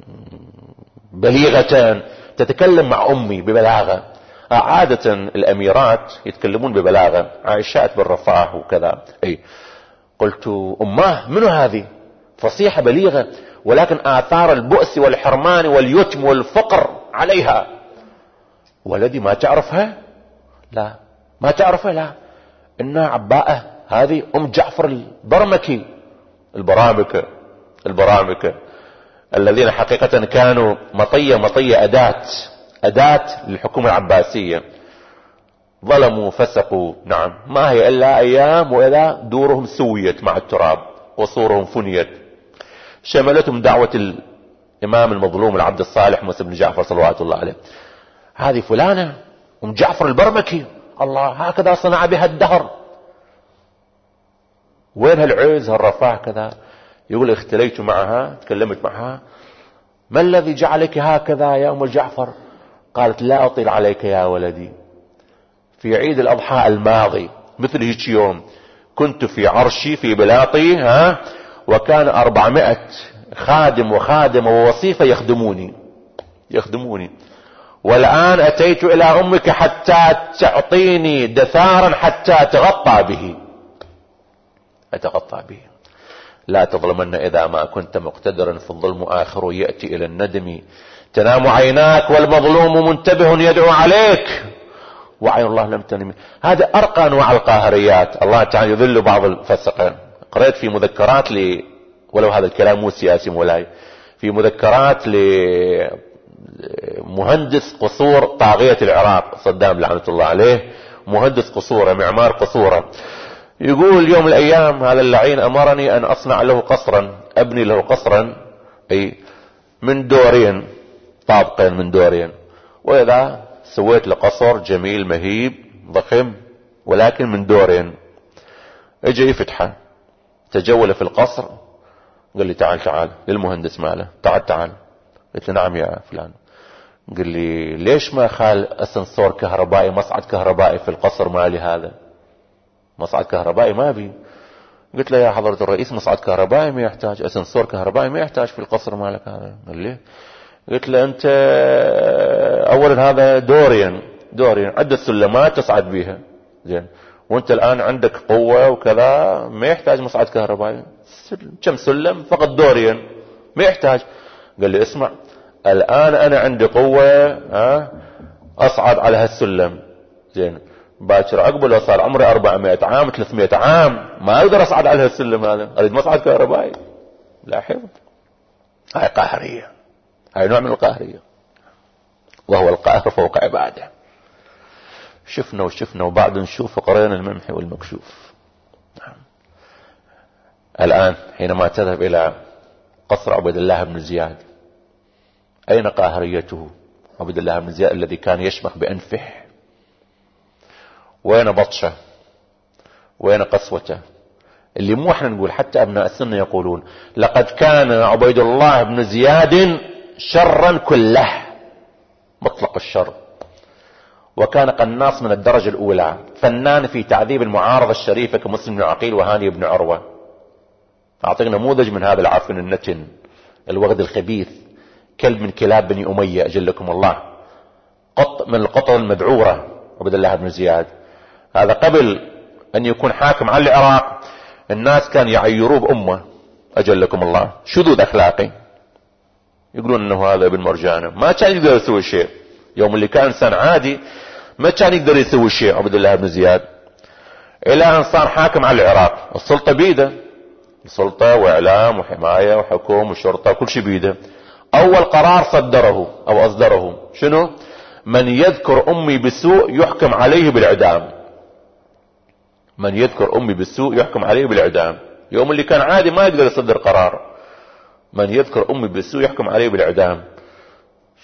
S1: بليغة تتكلم مع أمي ببلاغة. عادة الأميرات يتكلمون ببلاغة، عائشات بالرفاه وكذا. أي قلت: أماه منو هذه؟ فصيحة بليغة، ولكن آثار البؤس والحرمان واليتم والفقر عليها. ولدي ما تعرفها؟ لا ما تعرفها. لا، إنها عباءة، هذه أم جعفر البرمكي. البرامكة البرامكة الذين حقيقة كانوا مطية مطية أداة أداة للحكومة العباسية. ظلموا فسقوا، نعم، ما هي إلا أيام وإذا دورهم سويت مع التراب وصورهم فنيت. شملتهم دعوة الإمام المظلوم العبد الصالح موسى بن جعفر صلوات الله عليه. هذه فلانة أم جعفر البرمكي، الله هكذا صنع بها الدهر. وين هالعز هالرفاه كذا؟ يقول: اختليت معها، تكلمت معها: ما الذي جعلك هكذا يا أم جعفر؟ قالت: لا أطيل عليك يا ولدي، في عيد الأضحى الماضي مثل هيك يوم كنت في عرشي في بلاطي، ها، وكان أربعمائة خادم وخادمة ووصيفة يخدموني يخدموني والآن أتيت إلى أمك حتى تعطيني دثارا حتى أتغطى به أتغطى به. لا تظلمن إذا ما كنت مقتدرا، في الظلم آخر يأتي إلى الندم. تنام عيناك والمظلوم منتبه يدعو عليك، وعين الله لم تنم. هذا أرقى أنواع القاهريات. الله تعالى يذل بعض الفسقة. قرأت في مذكرات ل ولو هذا الكلام مو سياسي مولاي، في مذكرات لمهندس قصور طاغية العراق صدام لعنة الله عليه، مهندس قصوره، معمار قصوره، يقول: يوم الأيام هذا اللعين أمرني أن أصنع له قصرا، أبني له قصرا، أي من دورين، طابقين من دورين. وإذا سويت له قصر جميل مهيب ضخم ولكن من دورين. اجي يفتحه، تجول في القصر، قال لي: تعال تعال، للمهندس ماله، تعال تعال. قلت له: نعم يا فلان. قال لي: ليش ما خال اسانسور كهربائي، مصعد كهربائي في القصر مالي هذا؟ مصعد كهربائي ما بي. قلت له: يا حضرة الرئيس، مصعد كهربائي ما يحتاج، اسانسور كهربائي ما يحتاج في القصر مالك هذا. قال لي: قلت له: انت اولا هذا دورين دورين عدة سلمات تصعد بيها، زين، وانت الان عندك قوة وكذا، ما يحتاج مصعد كهربائي، كم سلم فقط دورين ما يحتاج. قال لي: اسمع، الان انا عندي قوة، ها، اصعد على هالسلم، زين، باكر عقب لو صار عمري أربعمائة عام ثلاثمائة عام ما اقدر اصعد على هالسلم هذا، اريد مصعد كهربائي. لاحظ، هاي قاهرية، هاي نوع من القاهرية، وهو القاهر فوق عباده. شفنا وشفنا وبعد نشوف، قرينا الممحي والمكشوف. نعم. الآن حينما تذهب إلى قصر عبد الله بن زياد، أين قاهريته؟ عبد الله بن زياد الذي كان يشمخ بأنفه، وين بطشه؟ وين قسوته؟ اللي مو احنا نقول، حتى أبناء السنة يقولون: لقد كان عبيد الله بن زياد شرا كله، مطلق الشر، وكان قناص من الدرجة الأولى، فنان في تعذيب المعارضة الشريفة كمسلم بن عقيل وهاني بن عروة. أعطينا نموذج من هذا العفن النتن، الوغد الخبيث، كلب من كلاب بني أمية أجلكم الله، قط من القطر المذعورة عبد الله بن زياد. هذا قبل أن يكون حاكم على العراق الناس كان يعيروه بأمه أجلكم الله، شذوذ أخلاقي، يقولون أنه هذا ابن مرجانة، ما كان يقدر يسوي شيء. يوم اللي كان إنسان عادي ما كان يقدر يسوي شيء عبد الله بن زياد، إلى أن صار حاكم على العراق، السلطة بيده، السلطة وإعلام وحماية وحكوم وشرطة كل شيء بيده. أول قرار صدره أو أصدره شنو؟ من يذكر أمي بالسوء يحكم عليه بالإعدام. من يذكر أمي بالسوء يحكم عليه بالإعدام. يوم اللي كان عادي ما يقدر يصدر قرار، من يذكر أمي بالسوء يحكم عليه بالإعدام. شوف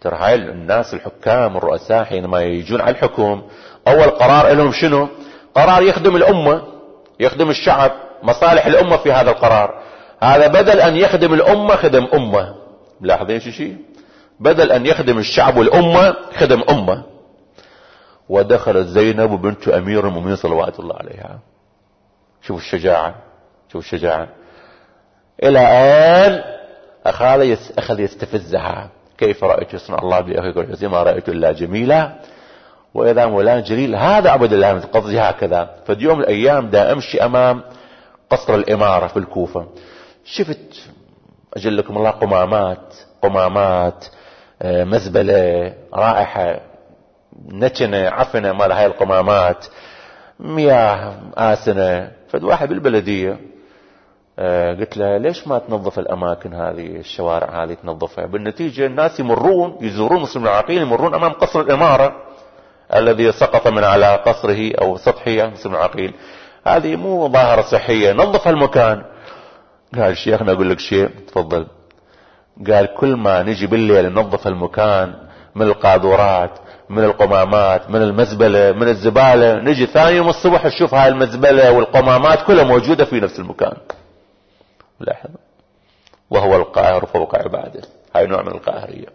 S1: ترى هاي الناس الحكام الرؤساء حينما يجون على الحكم اول قرار لهم شنو؟ قرار يخدم الامة، يخدم الشعب، مصالح الامة في هذا القرار. هذا بدل ان يخدم الامة خدم امة. ملاحظين شي شيء؟ بدل ان يخدم الشعب والامة خدم امة. ودخلت زينب بنت امير المؤمنين صلوات الله عليها. شوفوا الشجاعة، شوفوا الشجاعة. الى ان اخذ يستفزها. كيف رأيت يصنع الله بأخيك الحسين؟ ما رأيت الا جميلة، واذا مولان جليل. هذا عبد الله من قصدي هكذا. فدي يوم من الايام دا امشي امام قصر الامارة في الكوفة، شفت اجلكم الله قمامات قمامات مزبلة رائحة نتنة عفنة مال هاي القمامات، مياه آسنة. فد واحد بالبلدية قلت له ليش ما تنظف الاماكن هذه، الشوارع هذه تنظفها؟ بالنتيجة الناس يمرون يزورون مسلم العقيل، يمرون امام قصر الامارة الذي سقط من على قصره او سطحه مسلم العقيل. هذه مو ظاهرة صحية، نظف المكان. قال شيخنا اقول لك شيء، تفضل. قال كل ما نجي بالليل ننظف المكان من القاذورات، من القمامات، من المزبلة، من الزبالة، نجي ثاني يوم الصبح نشوف هاي المزبلة والقمامات كلها موجودة في نفس المكان. لاحظ، وهو القاهر فوق عباده. هاي نوع من القاهرية.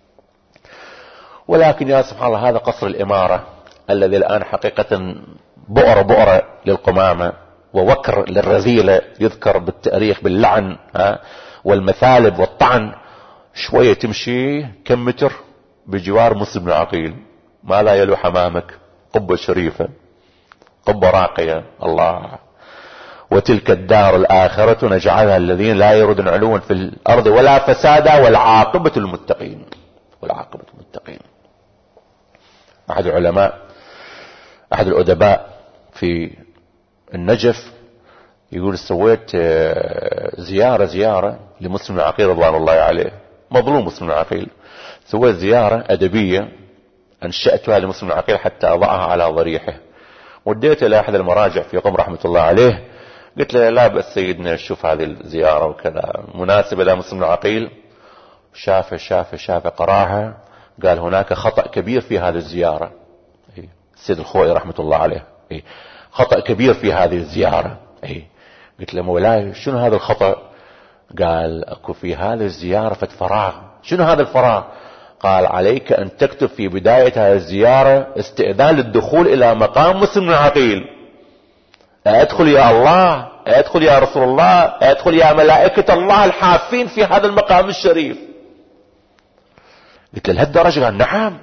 S1: ولكن يا سبحان الله هذا قصر الامارة الذي الان حقيقة بؤرة بؤرة للقمامة ووكر للرذيلة، يذكر بالتاريخ باللعن ها والمثالب والطعن. شوية تمشي كم متر بجوار مسلم العقيل، ما لا يلوح امامك قبة شريفة، قبة راقية. الله. وتلك الدار الآخرة نجعلها الذين لا يريدون علوا في الأرض ولا فسادا والعاقبة المتقين. والعاقبة المتقين. أحد العلماء أحد الأدباء في النجف يقول سويت زيارة زيارة لمسلم العقيل رضوان الله عليه، مظلوم مسلم العقيل. سويت زيارة أدبية أنشأتها لمسلم العقيل حتى أضعها على ضريحه. وديت إلى أحد المراجع في قم رحمة الله عليه، قلت له لا بس سيدنا شوف هذه الزيارة وكذا مناسبة لمسلم العقيل. شافه شافه شافه قراها، قال هناك خطأ كبير في هذه الزيارة. السيد الخوئي رحمة الله عليه، خطأ كبير في هذه الزيارة. قلت له مولاي شنو هذا الخطأ؟ قال اكو في هذه الزيارة فت فراغ. شنو هذا الفراغ؟ قال عليك ان تكتب في بداية هذه الزيارة استئذان للدخول الى مقام مسلم العقيل. ادخل يا الله، ادخل يا رسول الله، ادخل يا ملائكة الله الحافين في هذا المقام الشريف. قلت له لهالدرجة؟ قال نعم.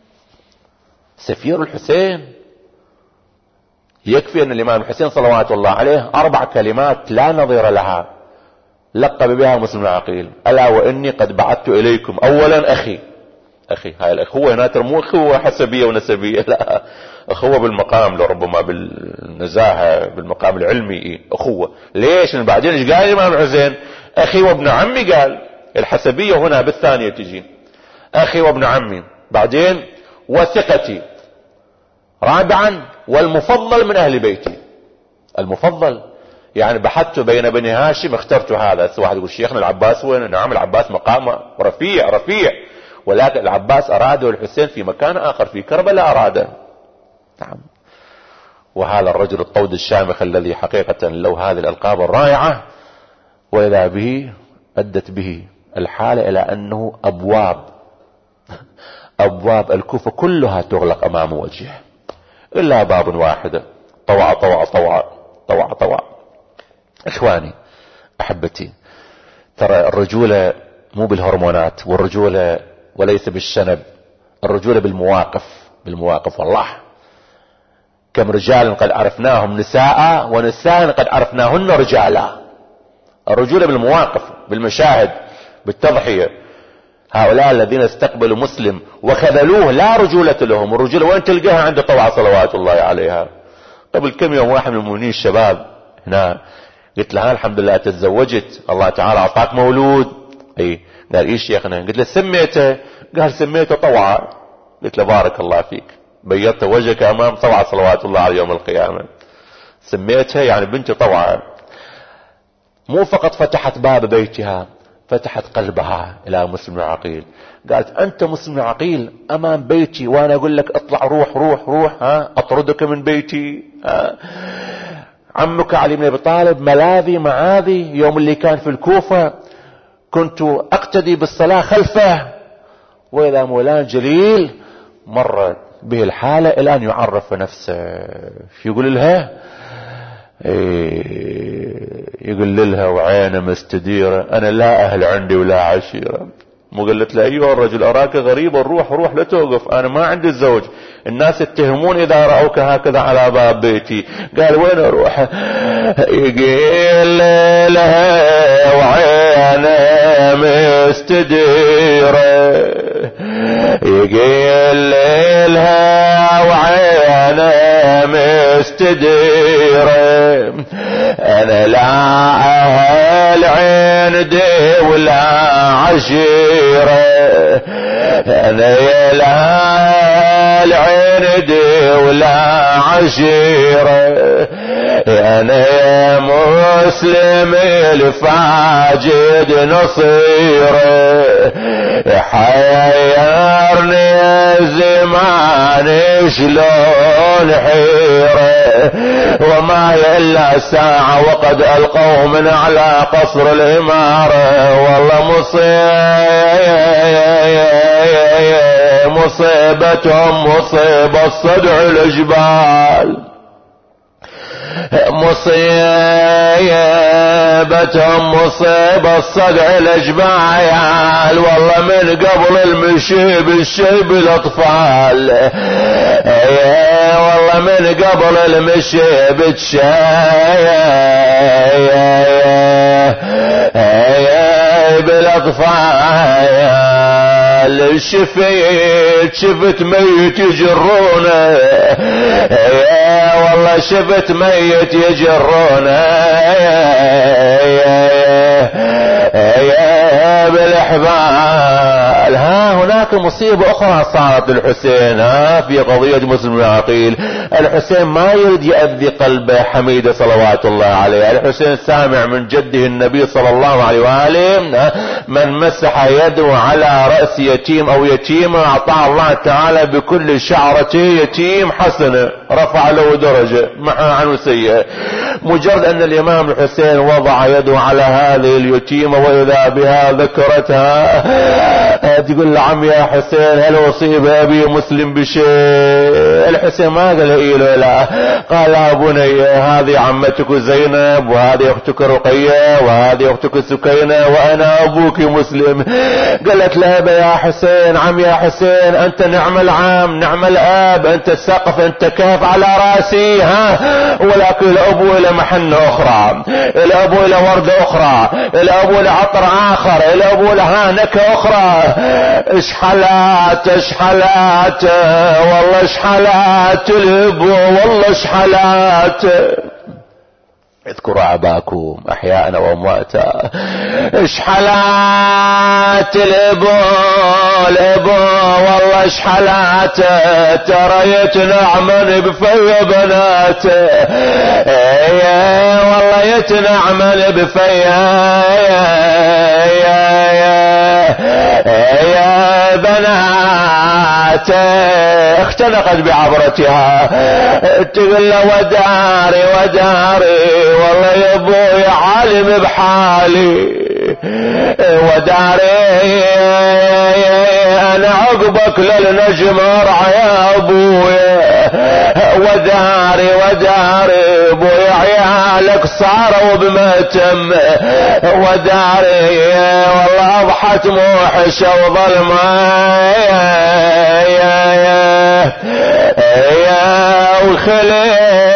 S1: سفير الحسين، يكفي ان الامام الحسين صلوات الله عليه اربع كلمات لا نظير لها لقب بها مسلم العقيل: الا واني قد بعثت اليكم اولا اخي. اخي، هاي الاخوة هنا مو اخوة حسبية ونسبية، لا، اخوة بالمقام، لربما بالنزاهة، بالمقام العلمي اخوة. ليش؟ لان بعدين ايش قال الامام الحسين؟ اخي وابن عمي. قال الحسبية هنا بالثانية تجي اخي وابن عمي، بعدين وثقتي، رابعا والمفضل من اهل بيتي. المفضل يعني بحثت بين بني هاشم اخترت هذا. واحد يقول شيخنا العباس وين؟ نعم العباس مقامه رفيع رفيع، ولكن العباس اراده الحسين في مكان اخر في كربلاء اراده. نعم. وهذا الرجل الطود الشامخ الذي حقيقة له هذه الالقاب الرائعة، واذا به ادت به الحالة الى انه ابواب ابواب الكوفة كلها تغلق امام وجهه الا باب واحد: طوع طوع طوع طوع طوع. اخواني احبتي، ترى الرجولة مو بالهرمونات، والرجولة وليس بالشنب، الرجولة بالمواقف. بالمواقف. والله كم رجال قد عرفناهم نساء ونساء قد عرفناهن رجالا. الرجولة بالمواقف، بالمشاهد، بالتضحية. هؤلاء الذين استقبلوا مسلم وخذلوه لا رجولة لهم. الرجولة وين تلقاها؟ عند طوع صلوات الله عليها. قبل كم يوم واحد من المؤمنين الشباب هنا قلت له الحمد لله تزوجت، الله تعالى اعطاك مولود. اي قال ايش شيخنا؟ قلت له سميته. قال سميته طوعا. قلت له بارك الله فيك، بيضت وجهك امام طوعا صلوات الله على يوم القيامة. سميتها يعني بنت طوعا. مو فقط فتحت باب بيتها، فتحت قلبها إلى مسلم العقيل، قالت أنت مسلم العقيل أمام بيتي وأنا أقول لك اطلع روح روح روح، ها أطردك من بيتي. ها عمك علي بن أبي طالب ملاذي معاذي، يوم اللي كان في الكوفة كنت أقتدي بالصلاة خلفه، وإذا مولان جليل مر به الحالة إلى أن يعرف نفسه. يقول لها يقول لها وعينه مستديرة أنا لا أهل عندي ولا عشيرة. مو قلت له أيها الرجل أراك غريبا، روح روح لا توقف، أنا ما عندي زوج، الناس يتهمون إذا رأوك هكذا على باب بيتي. قال وين أروح؟ يقول لها وعينه مستديرة، يقول لها وعينه مستديرة أنا لا أهل عندي ولا عشيرة، أنا يا لا أهل عندي ولا عشيرة، أنا يا مسلم الفاجد نصيره، حيرني الزمان شلون حيره، وما يلا ساعة وقد ألقوا من على قصر الإمارة، والله مصيبتهم مصيبة صدع الجبال، مصيبتهم مصيبة صدع الجبال، والله من قبل المشيب الشيب الأطفال، والله من قبل المشيب الشيب الأطفال، شفيت شفت ميت يجرونه، والله شفت ميت يجرونه بالحبال. ها هناك مصيبة أخرى صارت للحسين ها في قضية مسلم العقيل. الحسين ما يريد يأذي قلب حميدة صلوات الله عليه. الحسين سامع من جده النبي صلى الله عليه وآله من مسح يده على رأس يتيم أو يتيمة أعطاه الله تعالى بكل شعرة يتيم حسنة، رفع له درجة محى عنه سيئة. مجرد أن الإمام الحسين وضع يده على هذه اليتيمة وإذا بها ذكرتها تقول لعم يا حسين هل أصيب أبي مسلم بشيء؟ الحسين ما قال إيه لا، قال يا بني هذه عمتك زينب وهذه أختك رقية وهذه أختك سكينة وأنا أبوك مسلم. قالت له يا حسين عم يا حسين أنت نعم العام نعم الآب، أنت السقف أنت كاف على راسي، ها ولكن الأبو إلى محنة أخرى، الأبو إلى وردة أخرى، الأبو إلى عطر آخر، الأبو إلى هانك أخرى. اشحلات اشحلات والله اشحلات الأبو والله اشحلات. اذكروا أباكم أحياء وأمواتا. اشحلات الأبو الأبو والله اشحلات، تريت نعما بفي بنات، والله يتنعمل بفي يا بنات. اختنقت بعبرتها تقول له وداري وداري والله يا ابوي عالم بحالي، وداري انا عقبك للنجم ارعى يا ابوي، وداري وداري ابوي عيالك صاروا بمتم، وداري والله اضحت موحشة وظلمة يا يا يا وخلي.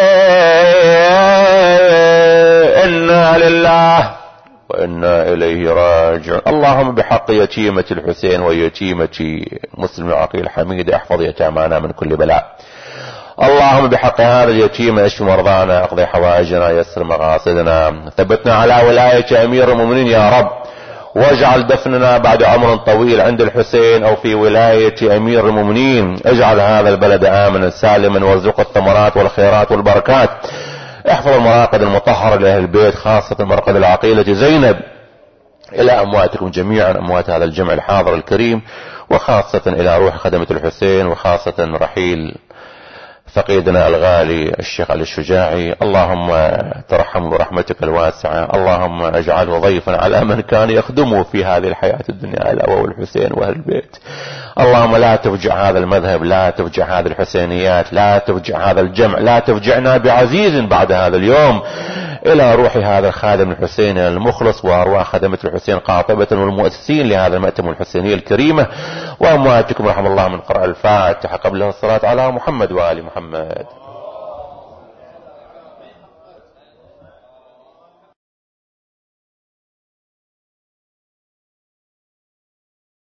S1: إنا لله وإنا إليه راجعون. اللهم بحق يتيمة الحسين ويتيمة مسلم العقيل حميد احفظ يتامانا من كل بلاء. اللهم بحق هذا اليتيم اشف مرضانا، اقضي حوائجنا، يسر مقاصدنا، ثبتنا على ولاية امير المؤمنين يا رب، واجعل دفننا بعد عمر طويل عند الحسين او في ولاية امير المؤمنين. اجعل هذا البلد امنا سالما وارزق الثمرات والخيرات والبركات. احفظ المراقد المطهرة لاهل البيت خاصة مرقد العقيلة زينب إلى أمواتكم جميعا، أموات هذا الجمع الحاضر الكريم، وخاصة إلى روح خدمة الحسين، وخاصة رحيل فقيدنا الغالي الشيخ علي الشجاعي. اللهم ترحم برحمتك الواسعة، اللهم اجعله ضيفا على من كان يخدمه في هذه الحياة الدنيا، ألا وهو الحسين وأهل البيت. اللهم لا تفجع هذا المذهب، لا تفجع هذه الحسينيات، لا تفجع هذا الجمع، لا تفجعنا بعزيز بعد هذا اليوم. إلى روح هذا الخادم الحسيني المخلص، وأرواح خدمة الحسين قاطبة، والمؤسسين لهذا المأتم الحسيني الكريمة، وأمواتكم رحم الله من قرأ الفاتحة قبلها الصلاة على محمد وآل محمد.